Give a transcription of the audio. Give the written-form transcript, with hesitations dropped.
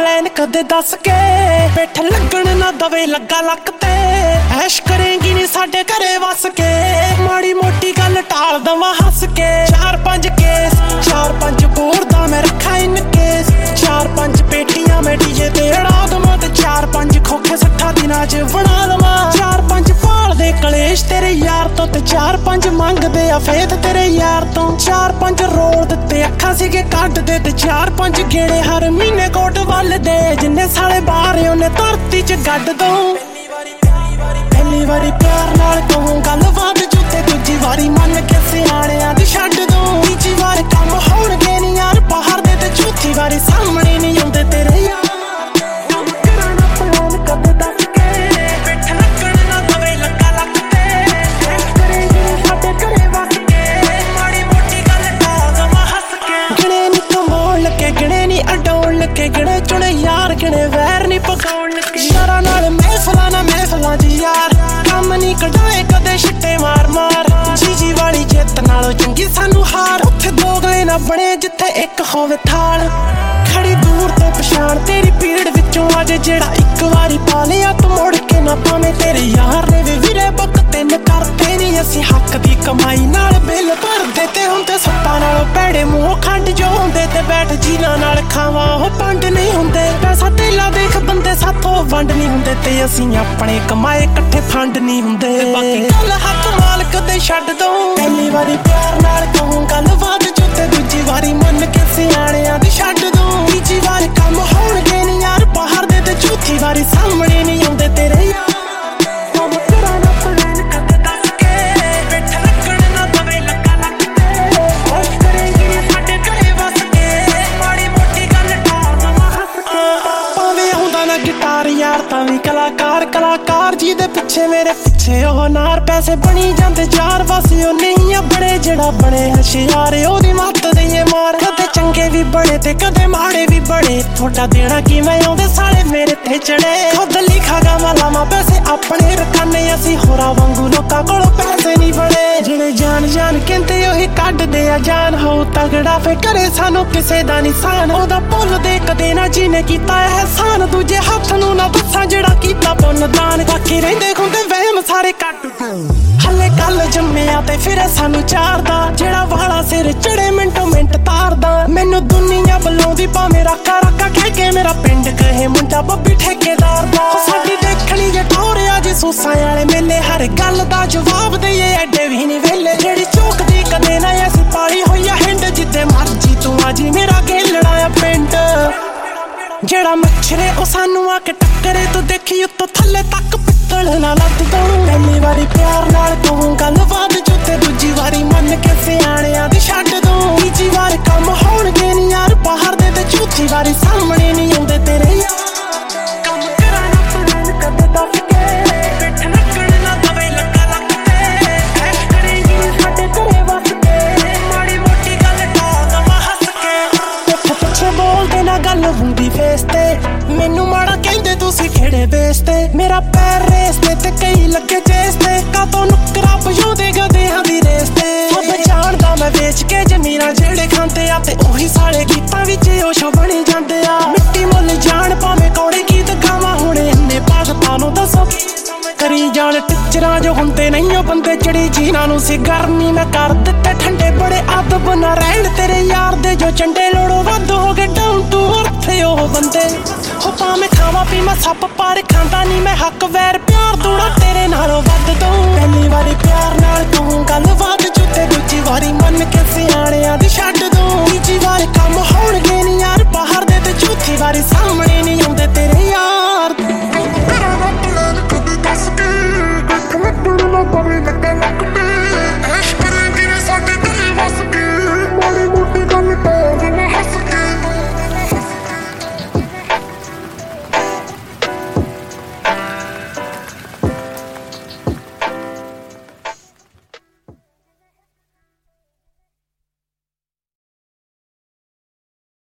plan कदे दस के बैठ लगन ना दवे लगा लक ते ऐश करेंगी नी साडे घरे वस के माड़ी मोटी गल टाल दवा हस के 4-5 केस 4-5 बोर दा मैं रखा इन केस 4-5 पेटियां मैं डीजे ते अड़ा दवा ते 4-5 खोखे 60 दिनां च बना दवा 4-5 पाल दे कलेश तेरे यार तो ते 4-5 मंगदे आ फेत तेरे यार तो 4-5 रोड़ दित्ते अखां सीगे कड्ड दे ते 4-5 गेड़े हर महीने कोट वल दे जिन्ने साले बाहर ओने धरती च गड्ड दो पहली वारी प्यार नाल कहूं गल बात जुते दूजी वारी मन के सियाणियां दी छड्ड दो तीजी वार कम होणगे नी यार बाहर दे ते चौथी वारी सामने नी आउंदे तेरे यार कराना प्लान कदे दस के बैठ लगन ना दवे लगा लक ते करेंगे साडे घरे वस के माड़ी मोटी गल टाल दवा हस के गिणे नी कमाउण लगे गिणे नी अडाउण लगे गिणे चुने यार गिणे वैर नी पकाउण लगे यारां नाल महफिलां च यार काम नी कढाए कदे छिट्टे मार मार जी वाली जिੱਤ नालों चंगी सानू हार उत्थे दो गले ना बने जिथे एक होवे थाल खड़ी दूर तो पछाण तेरी भीड़ विचों अज जेड़ा एक वारी पा लिया तू मुड़ के ना पावे तेरे यार ने वी वीरे बकते न करते नी असीं हक दी कमाई नाल बिल भरदे ते हुंदे सप्पां नालों भैड़े मूंह खंड जो हुंदे ते बैठ जीना नाल खावां ओह पंड नहीं हुंदे पैसा तेला देख बंदे साथों वंड नहीं हुंदे ते असीं अपने कमाए इकट्ठे फंड नहीं हुंदे बाकी गल हक मालक दे छड्ड दो पहली वारी प्यार नाल कहूं गल बात जुते दूजी वारी मन के सियाणियां दी छड्ड दो तीजी वार कम होणगे नी यार बाहर दे ते चौथी वारी सामने नहीं आउंदे तेरे यार कम कराना प्लान कदे दस के बैठ लगन ना दवे लगा लक ते होश करेंगे साडे घरे वस के माड़ी मोटी गल टाल दवा हस के पावे आउंदा ना गिटार यार तां वी कलाकार जी दे पिछे मेरे पिछे ओह नार पैसे बनी जांदे यार बस ओ नहीं आ बड़े जेड़ा बने हशियार ओदी मत दईए मार कदे चंगे भी बड़े ते कदे माड़े भी बड़े थोड़ा देना कि मैं आउंदे साले मेरे ते चढ़े खुद लिखा गा लावां पैसे अपने रखाने असीं होरा वांगू लोकां कोलों पैसे नहीं बड़े जेड़े जान कहंदे ओही कड्डदे आ जान हो तगड़ा फे करे सानू किसे दा निशान ओदा भुल दे कदे ना जिने कीता एहसान दूजे हत्थ नू ना दस्सां जेड़ा कीता पुन्न दान बाकी रहिंदे खुंदे वहम सारे कट हले कल जम्मिया ते फिर सानू चारदा जेड़ा वाला सिर चढ़े मिंटो मिंट तारदा मैनू दुनिया बुलाउंदी भावें राका राका कह के मेरा पिंड कहे मुंडा बब्बी ठेकेदार दा साडी देखणी जे ठोरिया जी सूसां वाले मेले हर गल दा जवाब दईए एडे भी नहीं वेले जेड़ी चौकदी कदे ना ऐसी पाली होई आ हिंड जिद्दे मर्जी तू आजी मेरा गेलड़ा आ पिंड जेड़ा मच्छरे ओ सानू आके टक्करे तू देखी उत्तों थल्ले तक पित्तल ना लद दो पहली वारी प्यार नाल कहूं गल बात जुते दूजी वारी मन के सियाणियां दी छड्ड दो तीजी वार कम होणगे नी यार बाहर दे ते चौथी वारी सामने नहीं आउंदे तेरे यार कम कराना प्लान कदे दस के बैठ लगन ना दवे लगा लक ते ऐश करेंगी साडे घरे वस के माड़ी मोटी गल टाल दवा हस के पिछे बोलदे ना गल हुंदी फेस ते मैनू माड़ा कहंदे तुसीं खेड़े बेस ते मेरा पैर रेस ते कई लगे चेस ते कातों नुकरा बजाउंदे गधेआं दी रेस ते अब जानदा मैं बेच के जमीनां जेड़े खांदे आ ते ओही साले गीतां विच ओशो बणी जांदे आ मिट्टी मुੱਲ जान भावें कौड़े गीत गावां हुणे इन्ने भगतां नूं दस्सो करी जान टिचरां जो हुंदे नहीं ओ बंदे चढ़ी जीना नूं सी गर्मी मैं कर दित्ते ठंडे बड़े अदब ना रहण तेरे यार दे जो चंडे लोड़ों वध हो गए डाउन टू अर्थ ओह बंदे हो भावें खावां पीवां सप पर खांदा नहीं मैं हक वैर प्यार दूड़ा तेरे नालों वध दूं पहली वारी प्यार नाल कहूं गल बात जुते दूजी वारी मन के सियाणियां दी छड्ड दूं तीजी वार कम होणगे नी यार